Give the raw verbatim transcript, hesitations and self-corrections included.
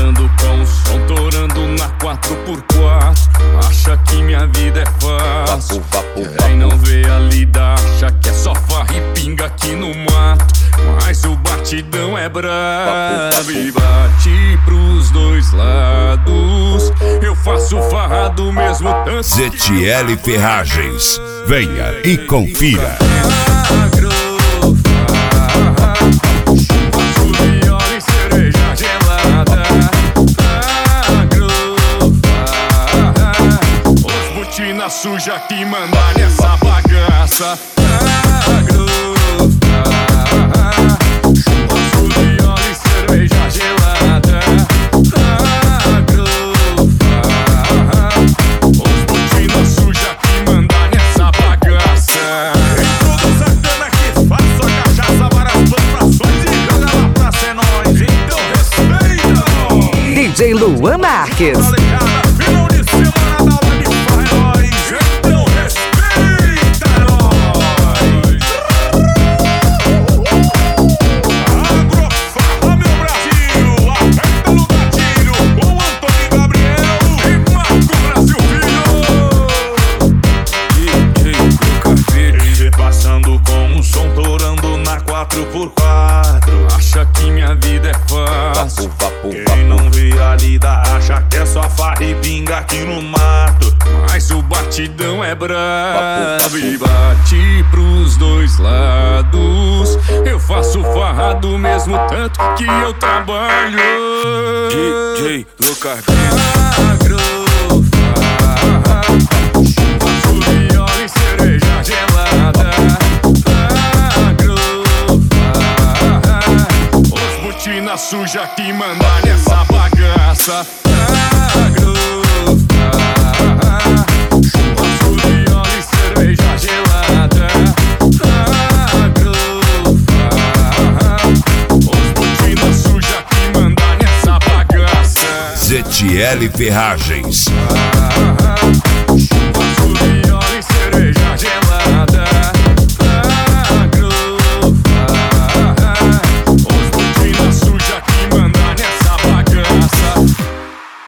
passando com o som torando na quatro por quatro. Acha que minha vida é fácil, quem não vê a lida acha que é só farra e pinga aqui no mato. Mas o batidão é brabo e bate pros dois lados. Eu faço farra do mesmo tanto. Z T L Ferragens, venha e confira. Botina suja que manda nessa bagaça. Churrasco de óleo e cerveja gelada. Os botina suja que manda nessa bagaça. Em todo sacana que faço a cachaça, várias plantações e joga lá pra ser nós. Então respeita. D J Luan Marques. Final de semana da aula de farra é nóis. Então respeita nós. Agrofarra, meu Brasil. Aperta no gatilho com Antônio Gabriel e Marco Brasil Filho. E passando com o som torando na quatro por quatro. Acha que minha vida é fácil, Quem não vê a lida acha que é só farra e pinga aqui no mato. mas o batidão é brabo e bate pros dois lados. Eu faço farra do mesmo tanto que eu trabalho. D J Lucas. Agrofarra, churrasco de óleo e cerveja gelada. Agrofarra, os botina suja que manda nessa bagaça. Agrofarra, churrasco de óleo e cerveja gelada. Agrofarra, os botina suja que manda nessa bagaça. Z T L Ferragens. Churrasco de óleo e cerveja gelada.